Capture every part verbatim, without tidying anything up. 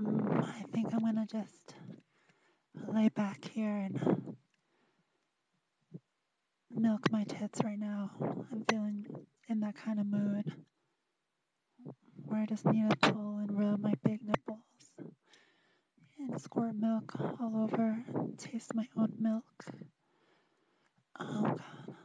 Mm, I think I'm gonna just lay back here and milk my tits right now. I'm feeling in that kind of mood where I just need to pull and rub my big nipples and squirt milk all over, taste my own milk. Oh God.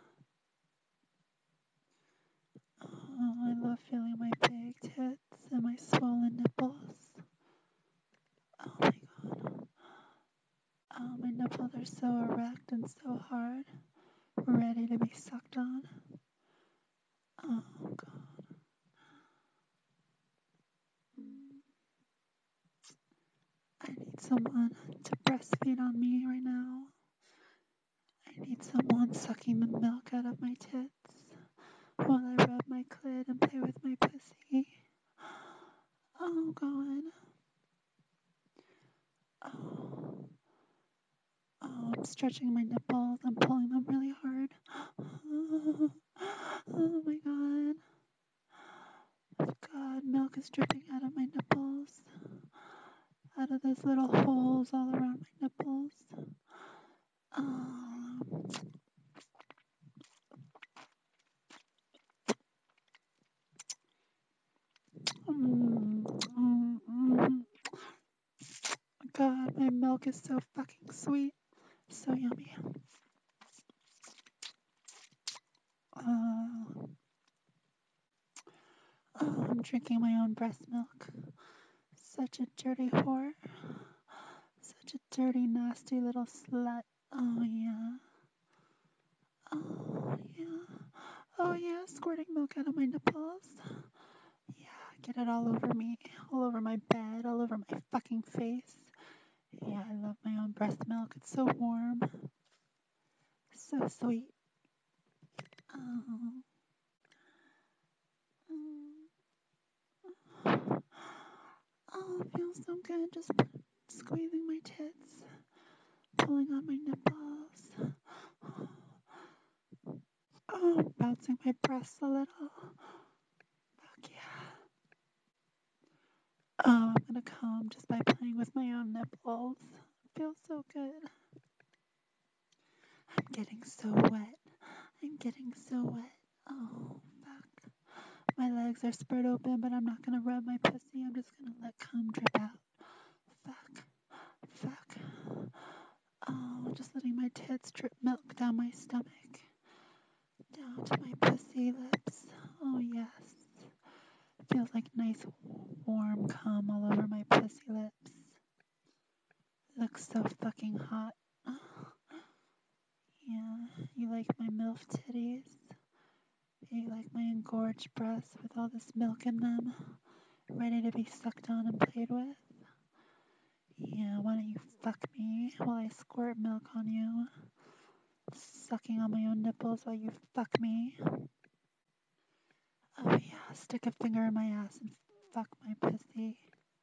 Oh, I love feeling my big tits and my swollen nipples. Oh my God. Oh, my nipples are so erect and so hard, ready to be sucked on. Oh God. Mm. I need someone to breastfeed on me right now. I need someone sucking the milk out of my tits while I rub my clit and play with my pussy. Oh God. Oh. Oh, I'm stretching my nipples. I'm pulling them really hard. Oh, oh my God. God, milk is dripping out of my nipples. Out of those little holes all around my nipples. Oh. Mm, mm, mm. God, my milk is so fucking sweet. So yummy. Uh, oh, I'm drinking my own breast milk. Such a dirty whore. Such a dirty, nasty little slut. Oh, yeah. Oh, yeah. Oh, yeah. Squirting milk out of my nipples. Yeah, get it all over me. All over my bed. All over my fucking face. Yeah, I love my own breast milk. It's so warm. So sweet. Oh. Oh. Oh, it feels so good just squeezing my tits, pulling on my nipples. Oh, bouncing my breasts a little. Fuck yeah. Oh, I'm gonna come just by playing with my own nipples. It feels so good. I'm getting so wet. I'm getting so wet. Oh, fuck. My legs are spread open, but I'm not gonna rub my pussy. I'm just gonna let cum drip out. Fuck. Fuck. Oh, just letting my tits drip milk down my stomach. Down to my pussy lips. Oh, yes. Feels like nice warm cum all over my pussy lips. Looks so fucking hot. Yeah, you like my MILF titties? You like my engorged breasts with all this milk in them, ready to be sucked on and played with? Yeah, why don't you fuck me while I squirt milk on you? Sucking on my own nipples while you fuck me. Oh yeah, stick a finger in my ass and fuck my pussy.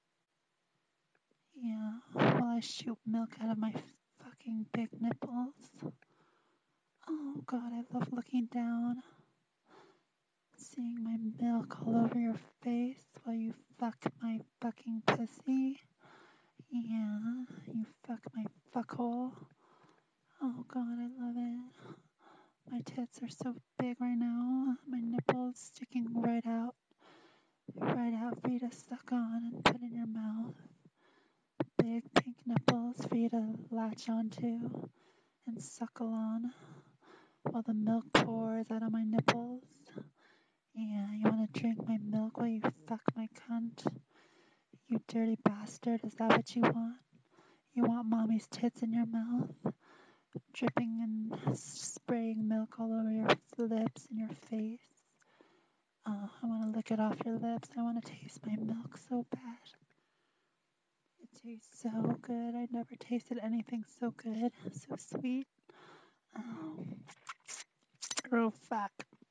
Yeah, while I shoot milk out of my fucking big nipples. Oh God, I love looking down, seeing my milk all over your face while you fuck my fucking pussy. Yeah, you fuck my fuckhole. Oh God, I love it. My tits are so big right now. My nipples sticking right out, right out for you to suck on and put in your mouth. Big pink nipples for you to latch onto and suckle on while the milk pours out of my nipples. Yeah, you want to drink my milk while you fuck my cunt? You dirty bastard, is that what you want? You want mommy's tits in your mouth? Dripping and spraying milk all over your lips and your face. Oh, I want to lick it off your lips. I want to taste my milk so bad. It tastes so good. I never tasted anything so good, so sweet. Oh, oh fuck.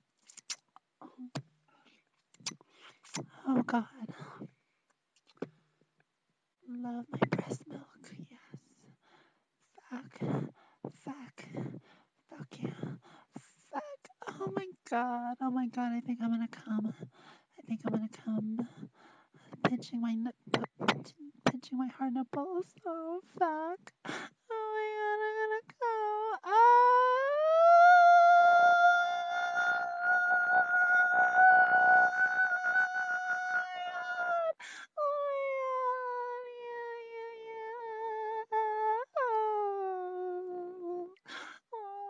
Oh God. Love my breast milk. Yes. Fuck. Fuck. Fuck yeah. Fuck. Oh my God. Oh my God. I think I'm gonna come. I think I'm gonna come. Pinching my nip, pinching pinching my hard nipples. Oh, fuck. Oh my god, I'm gonna go. Ah! Oh my god. Yeah, yeah, yeah. Oh. Oh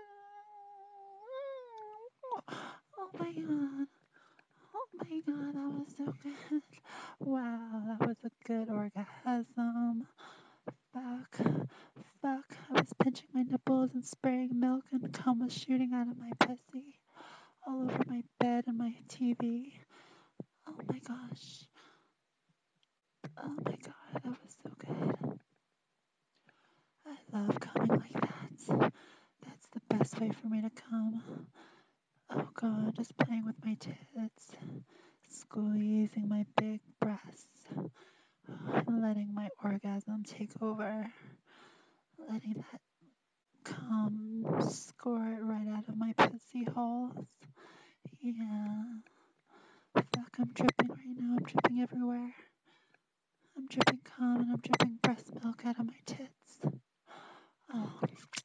my god. Oh my god. Oh my god, that was so good. Wow, that was a good orgasm. Fuck. Fuck. I was pinching my nipples and spraying milk and cum was shooting out of my pussy. All over my bed and my T V. Oh my gosh. Oh my god, that was so good. I love coming like that. That's the best way for me to come. Oh god, just playing with my tits, squeezing my big breasts, letting my orgasm take over, letting that cum squirt right out of my pussy holes. Yeah. Fuck, I'm dripping right now. I'm dripping everywhere. I'm dripping cum and I'm dripping breast milk out of my tits. Oh,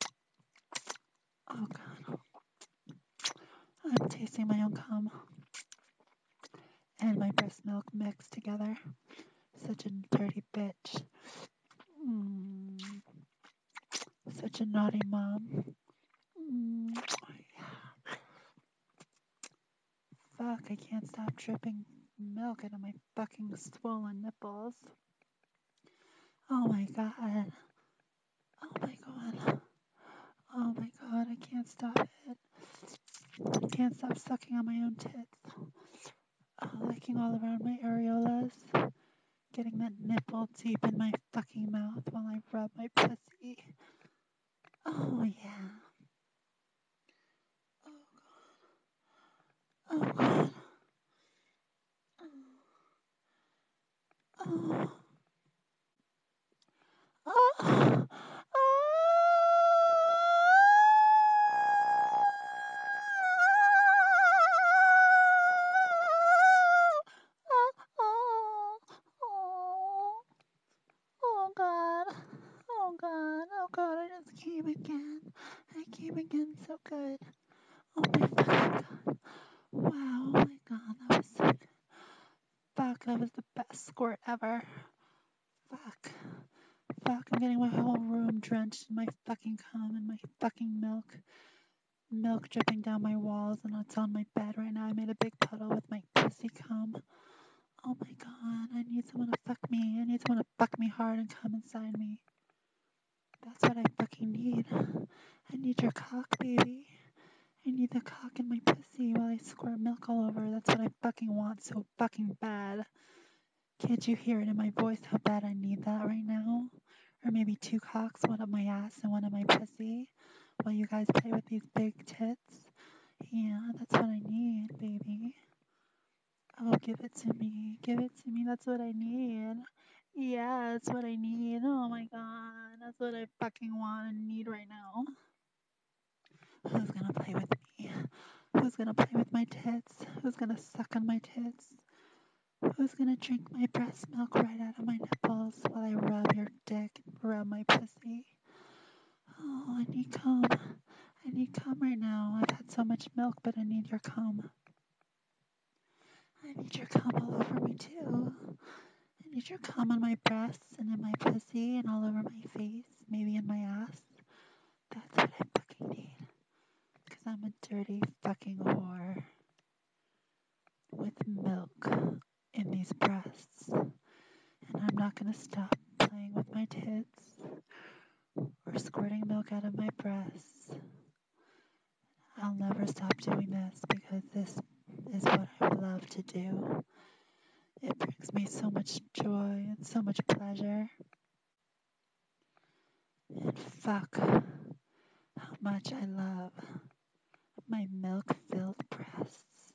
oh god. I'm tasting my own cum and my breast milk mixed together. Such a dirty bitch. Mm, such a naughty mom. Mm, fuck, I can't stop dripping milk out of my fucking swollen nipples. Oh my god. Oh my god. Oh my god, I can't stop it. I can't stop sucking on my own tits. Oh, licking all around my areolas. Getting that nipple deep in my fucking mouth while I rub my pussy. Oh yeah. Oh god. Oh. Oh. Oh. Oh. Oh god. Oh god. Oh god. I just came again. I came again so good. Oh my fucking god. Wow. Oh my god. That was so good. Fuck. That was the best squirt ever. Fuck. Fuck. I'm getting my whole room drenched in my fucking cum and my fucking milk. Milk dripping down my walls and it's on my bed right now. I made a big puddle with my pussy cum. Oh my god, I need someone to fuck me. I need someone to fuck me hard and come inside me. That's what I fucking need. I need your cock, baby. I need the cock in my pussy while I squirt milk all over. That's what I fucking want so fucking bad. Can't you hear it in my voice how bad I need that right now? Or maybe two cocks, one up my ass and one in my pussy, while you guys play with these big tits. Yeah, that's what I need, baby. Oh, give it to me. Give it to me. That's what I need. Yeah, that's what I need. Oh my god. That's what I fucking want and need right now. Who's gonna play with me? Who's gonna play with my tits? Who's gonna suck on my tits? Who's gonna drink my breast milk right out of my nipples while I rub your dick and rub my pussy? Oh, I need cum. I need cum right now. I've had so much milk, but I need your cum. I need your cum all over me too. I need your cum on my breasts and in my pussy and all over my face, maybe in my ass. That's what I fucking need. Because I'm a dirty fucking whore with milk in these breasts. And I'm not gonna stop playing with my tits or squirting milk out of my breasts. I'll never stop doing this because this is what I love to do. It brings me so much joy and so much pleasure. And fuck how much I love my milk-filled breasts.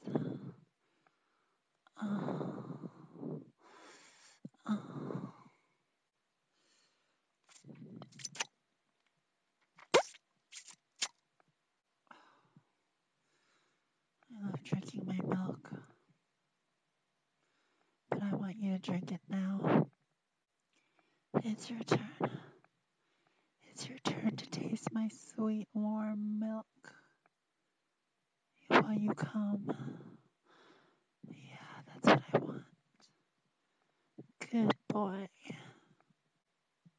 Oh, oh. I love drinking my milk, but I want you to drink it now. It's your turn. It's your turn to taste my sweet, warm milk while you come. Yeah, that's what I want. Good boy.